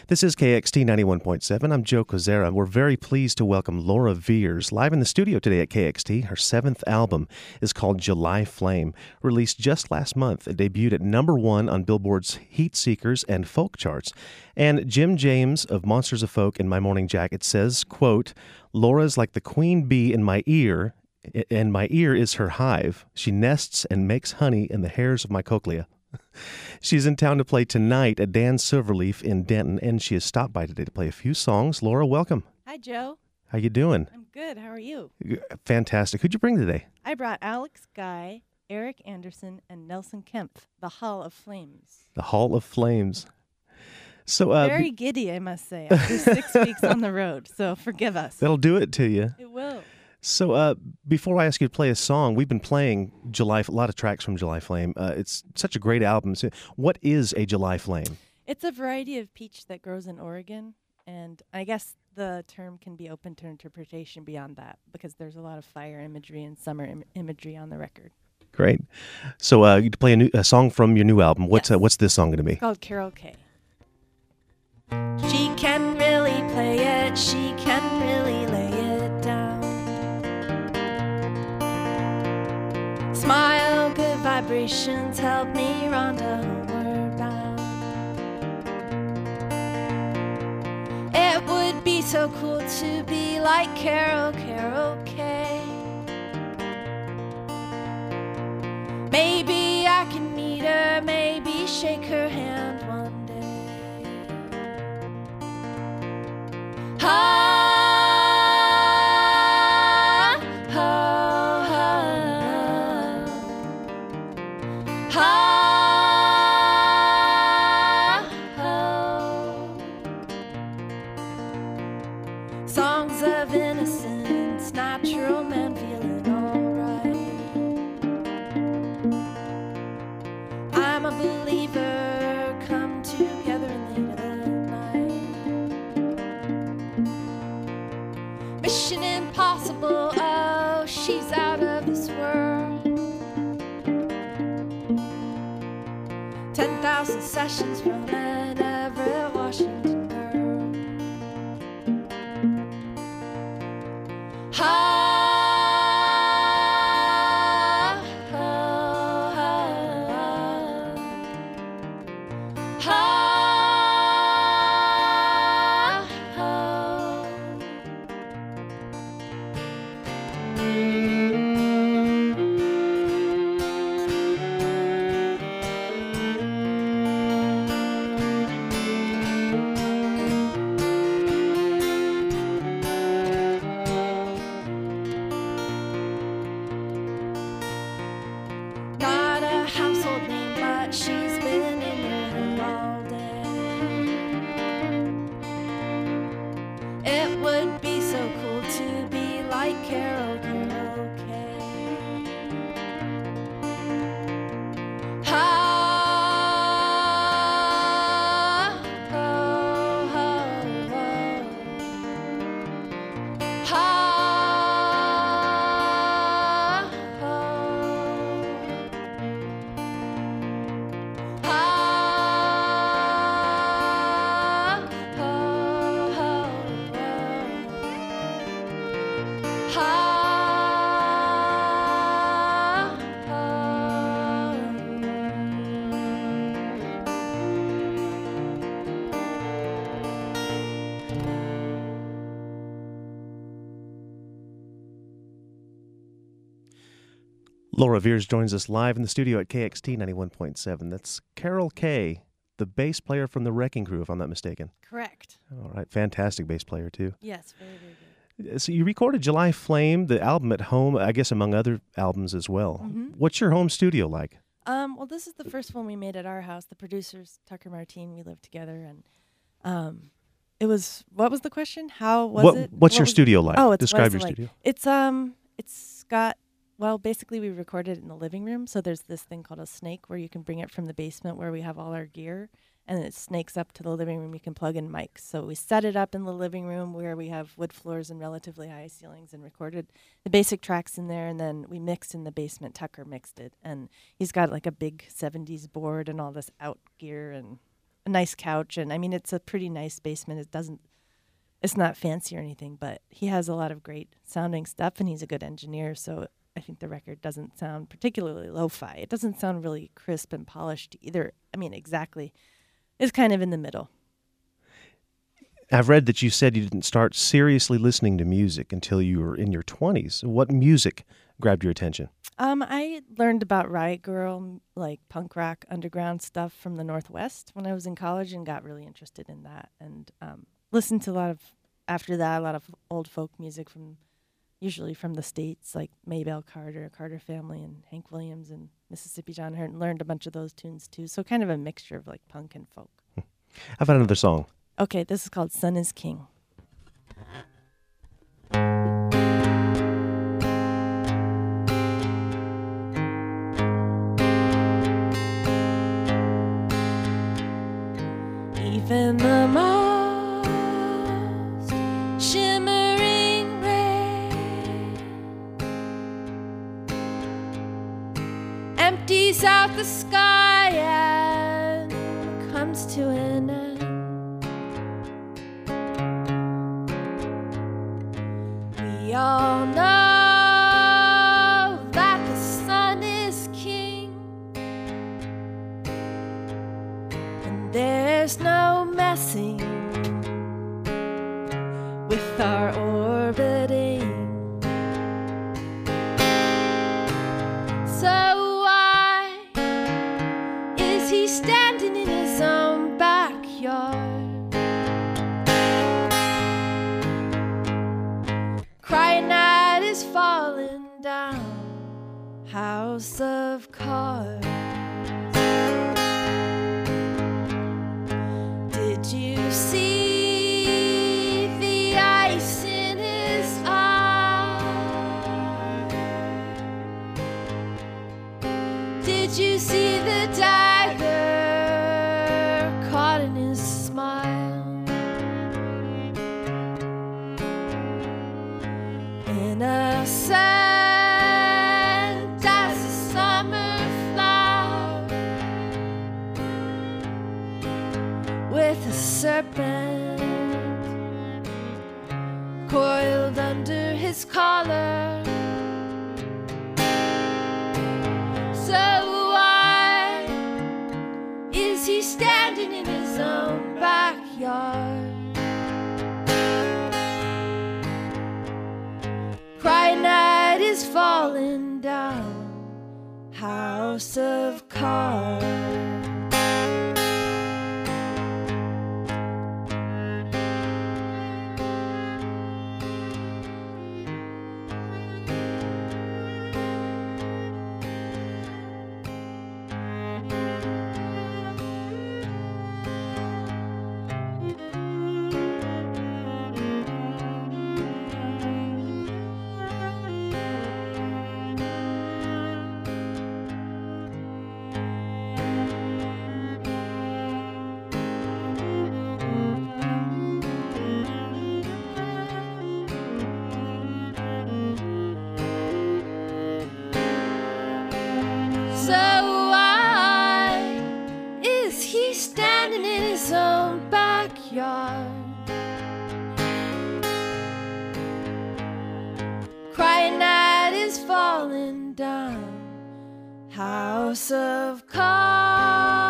This is KXT 91.7. I'm Joe Kozera. We're very pleased to welcome Laura Veirs live in the studio today at KXT. Her seventh album is called July Flame, released just last month. It debuted at #1 on Billboard's Heat Seekers and Folk charts. And Jim James of Monsters of Folk in My Morning Jacket says, quote, "Laura's like the queen bee in my ear, and my ear is her hive. She nests and makes honey in the hairs of my cochlea." She's in town to play tonight at Dan Silverleaf in Denton, and she has stopped by today to play a few songs. Laura, welcome. Hi, Joe. How you doing? I'm good. How are you? Fantastic. Who'd you bring today? I brought Alex Guy, Eric Anderson, and Nelson Kempf, the Hall of Flames. The Hall of Flames. So very giddy, I must say, after 6 weeks on the road, so forgive us. That'll do it to you. It will. So before I ask you to play a song, we've been playing a lot of tracks from July Flame. It's such a great album. So what is a July Flame? It's a variety of peach that grows in Oregon, and I guess the term can be open to interpretation beyond that because there's a lot of fire imagery and summer imagery on the record. Great. So you play a song from your new album. What's this song going to be? It's called Carol Kay. She can really play it. She can really lay it down. Smile, good vibrations help me run homeward bound. It would be so cool to be like Carol Kay. Maybe I can meet her, maybe shake her hand one day. Songs of innocence, natural man feeling alright. I'm a believer, come together in late at night. Mission impossible, oh, she's out of this world. 10,000 sessions from an Everett, Washington girl. She's been in your room all day. It would be so cool to be like Carol Kay. Laura Veirs joins us live in the studio at KXT 91.7. That's Carol Kay, the bass player from the Wrecking Crew, if I'm not mistaken. Correct. All right, fantastic bass player, too. Yes, very, very good. So you recorded July Flame, the album at home, I guess among other albums as well. Mm-hmm. What's your home studio like? Well, this is the first one we made at our house. The producers, Tucker Martine, we lived together, and it was. What was the question? How was it? What's your studio like? Oh, describe your studio. It's got. Well, basically, we recorded it in the living room. So there's this thing called a snake where you can bring it from the basement where we have all our gear, and it snakes up to the living room. You can plug in mics. So we set it up in the living room where we have wood floors and relatively high ceilings and recorded the basic tracks in there. And then we mixed in the basement. Tucker mixed it. And he's got like a big 70s board and all this out gear. And a nice couch, and I mean it's a pretty nice basement. It's not fancy or anything, but he has a lot of great sounding stuff, and he's a good engineer. So I think the record doesn't sound particularly lo-fi. It doesn't sound really crisp and polished either. I mean, exactly. It's kind of in the middle. I've read that you said you didn't start seriously listening to music until you were in your 20s. What music grabbed your attention? I learned about Riot Girl, like punk rock, underground stuff from the Northwest when I was in college and got really interested in that. And listened to after that, a lot of old folk music usually from the States, like Maybelle Carter, Carter Family, and Hank Williams and Mississippi John Hurt, and learned a bunch of those tunes too. So kind of a mixture of like punk and folk. How about another song? Okay, this is called Sun is King. Even the most shimmering ray empties out the sky and comes to an end. We all know that the sun is king, and there's no messing with our orbiting. So why is he standing in his own backyard, crying at his falling down house of cards? Did you see the ice in his eye? Did you see the dagger caught in his smile? Innocent as a summer flower, with a serpent coiled under his collar. So why is he standing in his own backyard, crying at his falling down house of cards? So why is he standing in his own backyard, crying at his falling down house of cards?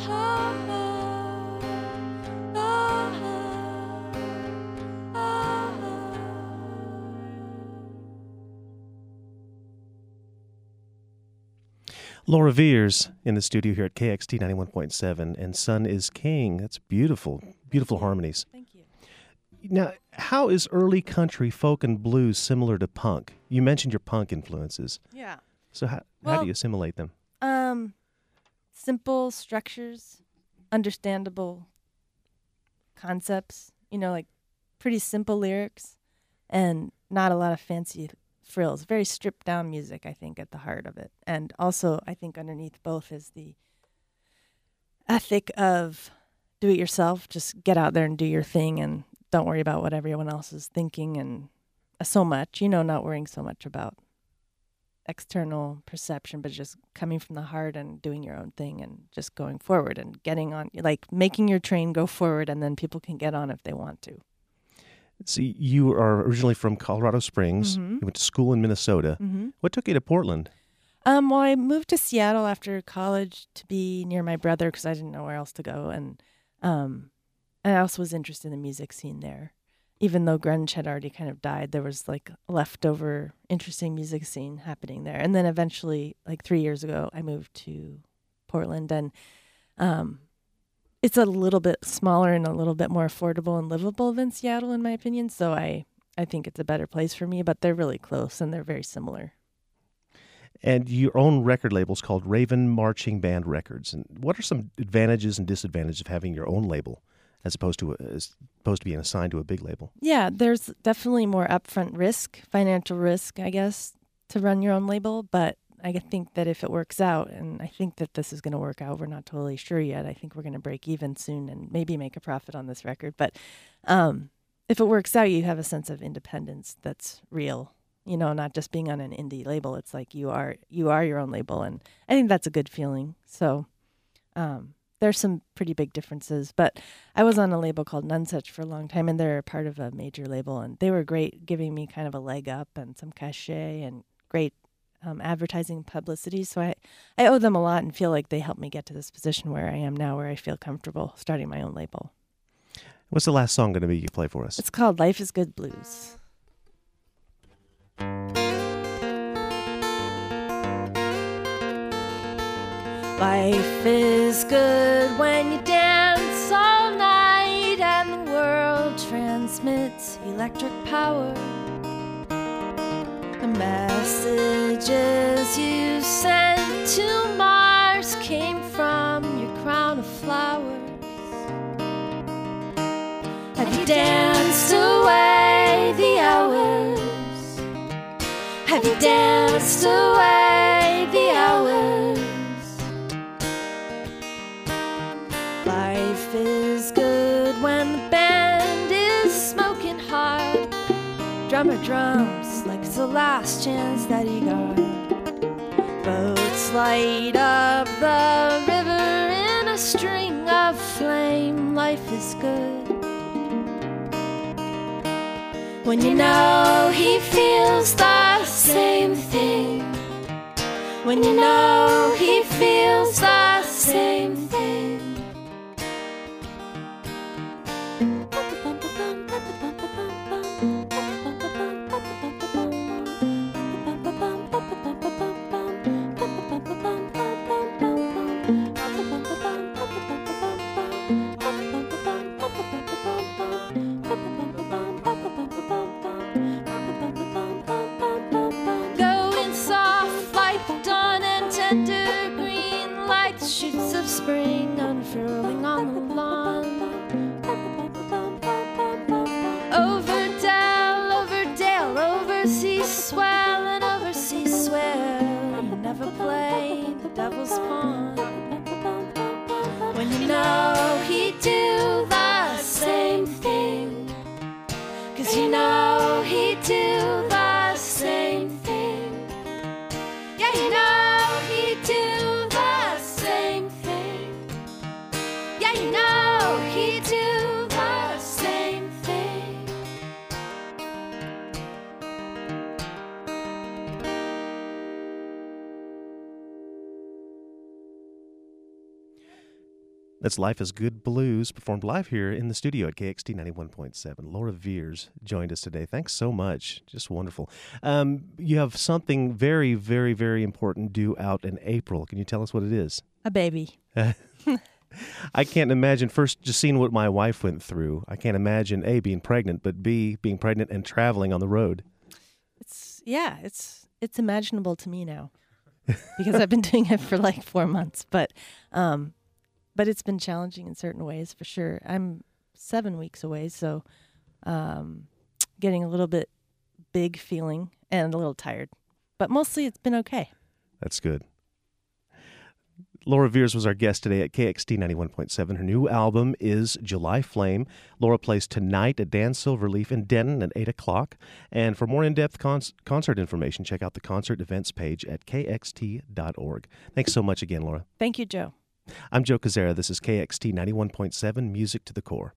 Laura Veers in the studio here at KXT 91.7, and Sun is King. That's beautiful, beautiful harmonies. Thank you. Now, how is early country, folk, and blues similar to punk? You mentioned your punk influences. Yeah. So how Well, do you assimilate them? Simple structures, understandable concepts, like pretty simple lyrics and not a lot of fancy frills. Very stripped down music, I think, at the heart of it. And also, I think underneath both is the ethic of do it yourself, just get out there and do your thing and don't worry about what everyone else is thinking and so much, not worrying so much about external perception, but just coming from the heart and doing your own thing and just going forward and getting on, like making your train go forward, and then people can get on if they want to. See, you are originally from Colorado Springs. Mm-hmm. You went to school in Minnesota. Mm-hmm. What took you to Portland? Well, I moved to Seattle after college to be near my brother because I didn't know where else to go, and I also was interested in the music scene there. Even though grunge had already kind of died, there was like a leftover interesting music scene happening there. And then eventually, like 3 years ago, I moved to Portland, and it's a little bit smaller and a little bit more affordable and livable than Seattle, in my opinion. So I think it's a better place for me, but they're really close and they're very similar. And your own record label is called Raven Marching Band Records. And what are some advantages and disadvantages of having your own label as opposed to being assigned to a big label? Yeah, there's definitely more upfront risk, financial risk, I guess, to run your own label. But I think that if it works out, and I think that this is going to work out, we're not totally sure yet. I think we're going to break even soon and maybe make a profit on this record. But if it works out, you have a sense of independence that's real. You know, not just being on an indie label. It's like you are your own label, and I think that's a good feeling. So there's some pretty big differences. But I was on a label called Nonesuch for a long time, and they're part of a major label, and they were great, giving me kind of a leg up and some cachet and great advertising publicity. So I owe them a lot and feel like they helped me get to this position where I am now, where I feel comfortable starting my own label. What's the last song going to be you play for us? It's called Life is Good Blues. Life is good when you dance all night and the world transmits electric power. The messages you sent to Mars came from your crown of flowers. Have you danced away the hours? Have you danced away the hours? Life is good when the band is smoking hard. Drummer drums like it's the last chance that he got. Boats light up the river in a string of flame. Life is good when you know he feels the same thing. When you know he feels the same thing. Going soft like the dawn and tender green like the shoots of spring unfurling on the lawn. Over dale, over sea swell and over sea swell. You never play the devil's pawn. When you know he'd do the same thing, 'cause you know he'd do the same thing. Yeah, you know he'd do the same thing. Yeah, you know he'd do the same thing. That's Life is Good Blues, performed live here in the studio at KXT 91.7. Laura Veers joined us today. Thanks so much. Just wonderful. You have something very, very, very important due out in April. Can you tell us what it is? A baby. I can't imagine, first, just seeing what my wife went through. I can't imagine, A, being pregnant, but B, being pregnant and traveling on the road. It's imaginable to me now because I've been doing it for like 4 months. But it's been challenging in certain ways for sure. I'm 7 weeks away, so getting a little bit big feeling and a little tired. But mostly it's been okay. That's good. Laura Veers was our guest today at KXT 91.7. Her new album is July Flame. Laura plays tonight at Dan Silverleaf in Denton at 8 o'clock. And for more in-depth concert information, check out the concert events page at kxt.org. Thanks so much again, Laura. Thank you, Joe. I'm Joe Cazzera. This is KXT 91.7, Music to the Core.